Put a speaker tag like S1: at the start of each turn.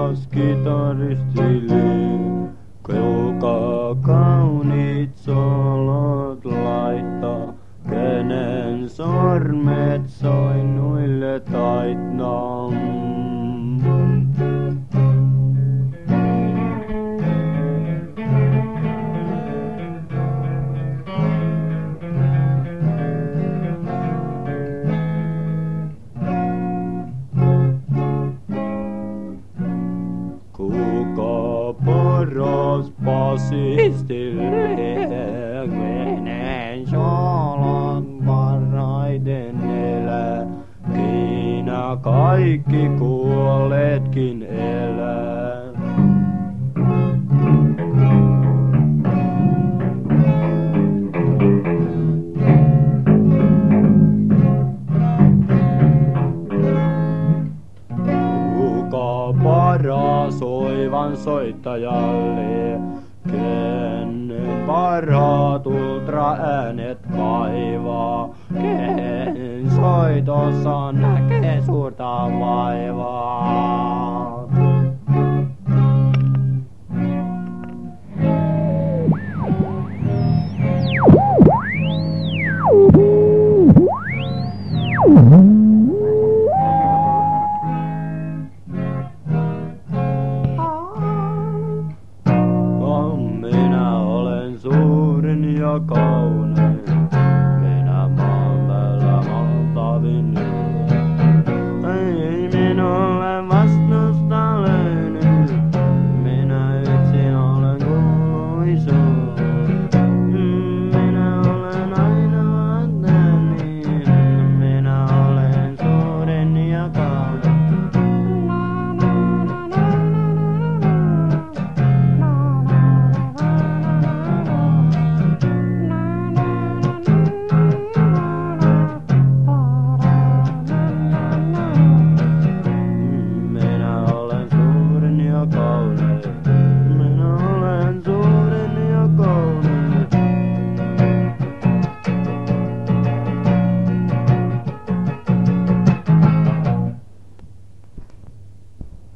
S1: paras kitaristille, joka kauniit solot laittaa. Kenen sormet soinnuille taittaa. Kuka paras basistille, kenen solot parhaiten elää, kiinä kaikki kuolleetkin elää. Kuka paras oivan soittajalle, kenen parhaat ultraäänet kaivaa, ken soitossa näkee suurta vaivaa.